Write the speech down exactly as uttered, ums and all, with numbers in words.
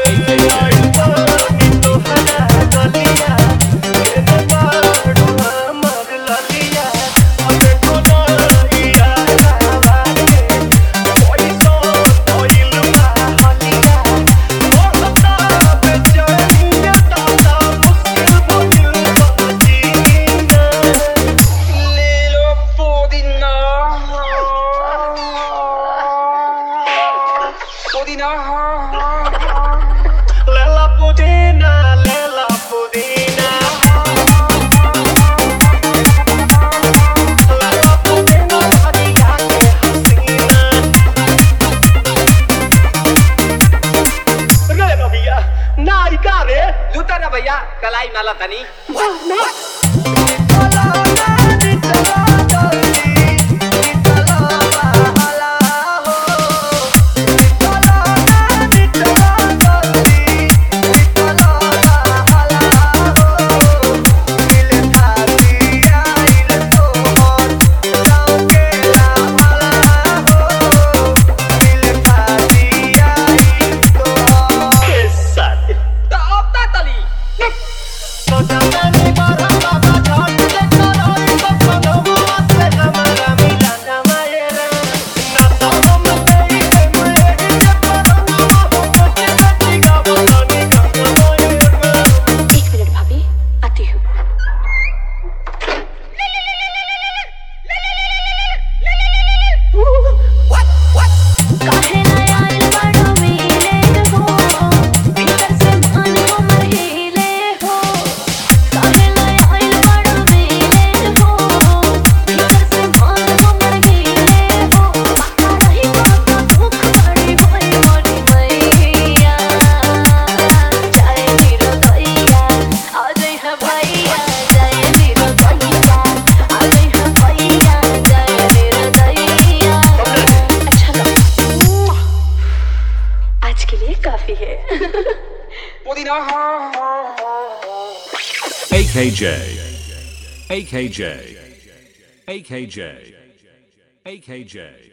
Lela Pudina, Lela Pudina, Lela Pudina, hadiya ke hasina. Re na bhaiya, naayika re. लूटा ना भैया कलाई नाला तनी Wah na. Nitala na, nitala daldi, nitala bahala ho. Nitala na, nitala daldi, nitala bahala ho. Dil thati ail tohar, gaon ke la bhala ho. Dil thati ail tohar. Sat. तो अब ता तली Socha mani bara baba jhaat de karai sapnova se hamara milana mayera na saam gayi hai main hi japanova ho kachi kachi gavani gavani एक minute भाभी आती हूँ काहे ना आइल बड़ो मिले हो भीतर से मन हमर हिले हो काहे ना आइल बड़ो मिले हो भीतर से मन हमर हिले हो पक्का रही बाबा दुख बड़ी होई मोरी मैया जाए नीरो दैया आ जाए है भैया जाए नीरो दैया आ जाए है भैया जाए नीरो दैया अच्छा लगा आज के लिए काफी है पुदीना A K J, A K J, A K J, A K J.